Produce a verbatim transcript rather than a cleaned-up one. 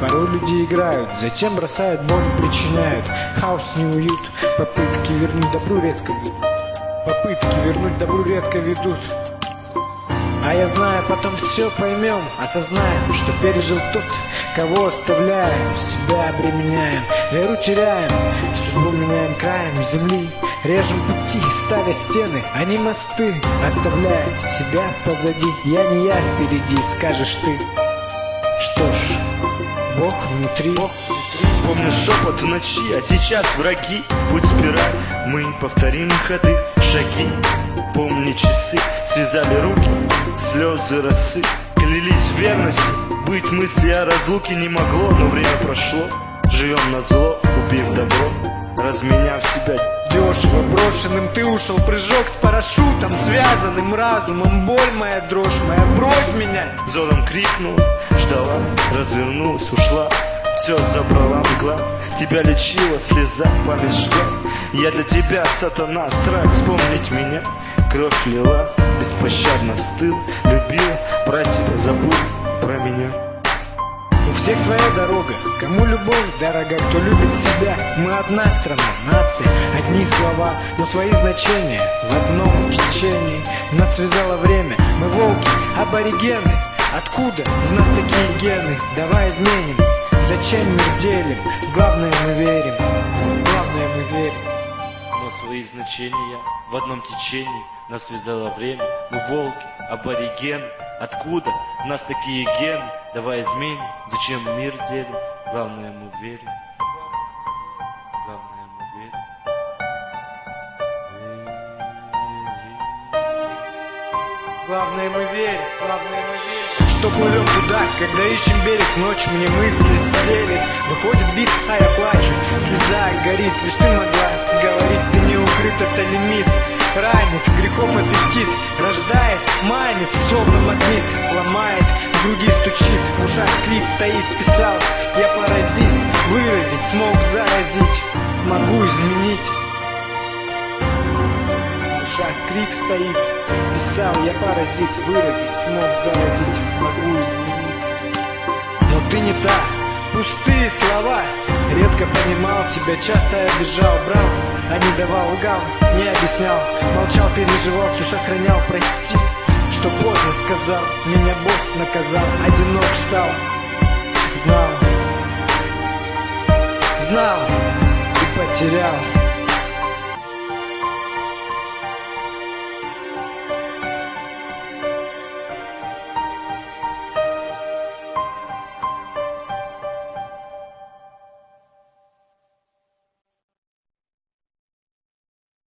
Порой люди играют, затем бросают, боль причиняют. Хаос, неуют, попытки вернуть добру редко ведут. Попытки вернуть добру редко ведут. А я знаю, потом все поймем, осознаем, что пережил тот, кого оставляем, себя обременяем, веру теряем, судьбу меняем краем земли, режем пути, ставя стены, а не мосты, оставляя себя позади. Я не я впереди, скажешь ты. Что ж, Бог внутри, Бог внутри. Помню шепот в ночи, а сейчас враги. Путь спираль, мы повторим ходы, шаги. Помни часы, связали руки, слезы росы. Клялись в верности, быть мысли о разлуке не могло. Но время прошло, живем на зло, убив добро, разменяв себя. Дешево брошенным ты ушел, прыжок с парашютом, связанным разумом. Боль моя, дрожь моя, брось меня. Зодом крикнула, ждала, развернулась, ушла. Все забрала мгла, тебя лечила слеза, память жгла. Я для тебя, сатана, страх вспомнить меня. Кровь лила, беспощадно стыл, любила, про себя забыл, про меня. У всех своя дорога, кому любовь дорога, кто любит себя. Мы одна страна, нация, одни слова, но свои значения в одном течении. Нас связало время, мы волки, аборигены. Откуда в нас такие гены? Давай изменим, зачем мир делим? Главное мы верим, главное мы верим. Но свои значения в одном течении. Нас связало время, мы волки, аборигены. Откуда в нас такие гены? Давай изменим, зачем мир делим? Главное мы верим. Главное мы верим. Главное мы верим, главное мы верим. Что плывем туда, когда ищем берег, ночь мне мысли стелит. Выходит бит, а я плачу, слеза горит. Лишь ты могла говорить, ты не укрыт, это лимит. Ранит, грехом аппетит, рождает, манит, словно магнит, ломает, в груди стучит, в ушах крик стоит, писал, я паразит, выразить, смог заразить, могу изменить. В ушах крик стоит, писал, я паразит, выразить, смог заразить, могу изменить. Но ты не та, пустые слова, редко понимал тебя, часто обижал, брал, а не давал, лгал, не объяснял, молчал, переживал, все сохранял, прости, что поздно сказал, меня Бог наказал, одинок стал, знал, знал и потерял.